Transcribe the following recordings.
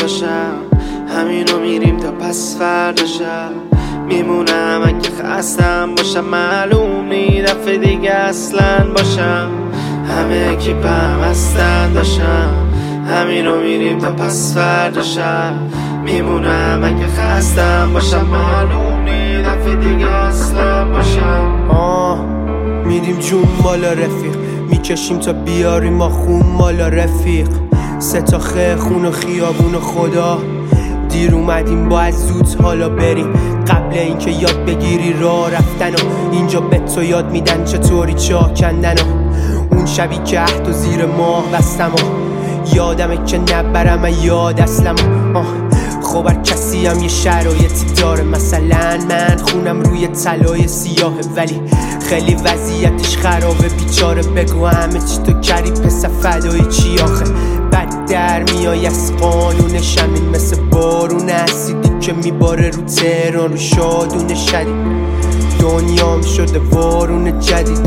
داشتم همینو میریم تا پس فردا شب میمونم اگه خستم باشم معلوم نی دفعه دیگه اصلا باشم همه کیپم هستن داشتم همینو میریم تا پس فردا شب میمونم اگه خستم باشم معلوم نی دفعه دیگه اصلا باشم میریم جون بالا رفیق میکشیم تا بیاریم ما خون مالا رفیق سه تا خون و خیابون و خدا دیر اومدیم باید زود حالا بریم قبل اینکه یاد بگیری راه رفتن و اینجا به تو یاد میدن چطوری چاه کندن و اون شبی که عهد و زیر ماه بستم و یادمه که نبرم یاد اصلم خب هر کسی هم یه شرایطی داره مثلا من خونم روی طلای سیاهه ولی خیلی وضعیتش خرابه بیچاره بگو همه چی تو کردی پس فدای چی آخه بد در میای از قانونش همین مثل بارون اسیدی که میباره رو تهران رو شادون شدید دنیام شده وارون جدیده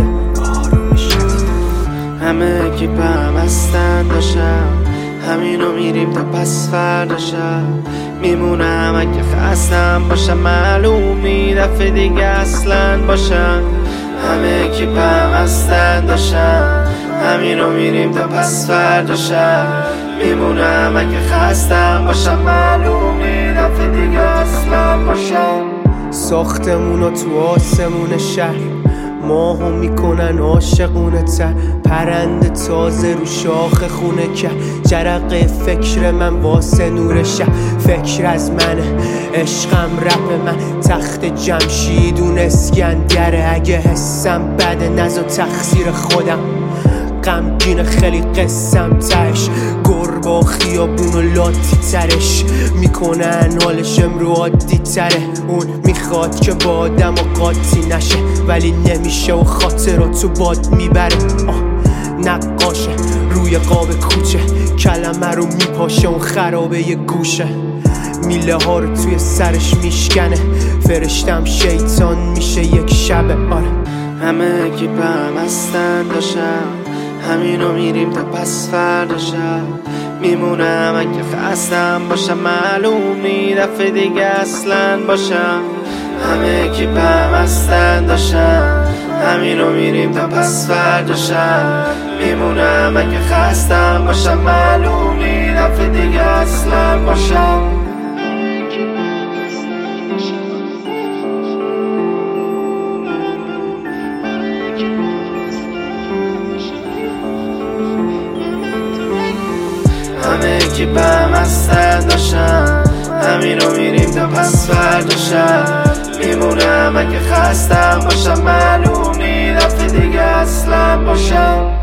همه کیپم هستن داشتم همینو میریم تا پس فردا شب میمونم اگه خستم باشم معلوم نی دفعه دیگه اصلا باشم همه کیپم هستن داشتم همینو میریم تا پس فردا شب میمونم اگه خستم باشم معلوم نی دفعه دیگه اصلا باشم ساختمونا تو آسمون شهر ماهو میکنن عاشقونه تر پرنده تازه رو شاخ خونه که جرقه فکر من واسه نور شهر فکر از منه عشقم رپ من تخت جمشید اون اسکندره اگه حسم بده نزا تقصیر خودم غمگین خیلی قسم تش گربه و خیابون و لاتی ترش میکنن حالش امرو عادی تره اون میخواد که با آدم و قاطی نشه ولی نمیشه و خاطراتو باد میبره نقاشه روی قاب کوچه کلمه رو میپاشه اون خرابه یه گوشه میله ها رو توی سرش میشکنه فرشتم شیطان میشه یک شبه همه کیپم هستن داشتم همینو میریم تا پس فردا شب میمونم اگه خستم باشم معلوم نی دفعه دیگه اصلا باشم همه کیپم هستن داشتم همینو میریم تا پس فردا شب میمونم اگه خستم باشم معلوم نی دفعه دیگه اصلا باشم همه کیپم هستن داشتم همینو میریم تا پس فردا شب میمونم اگه خستم باشم معلوم نی دفعه دیگه اصلا باشم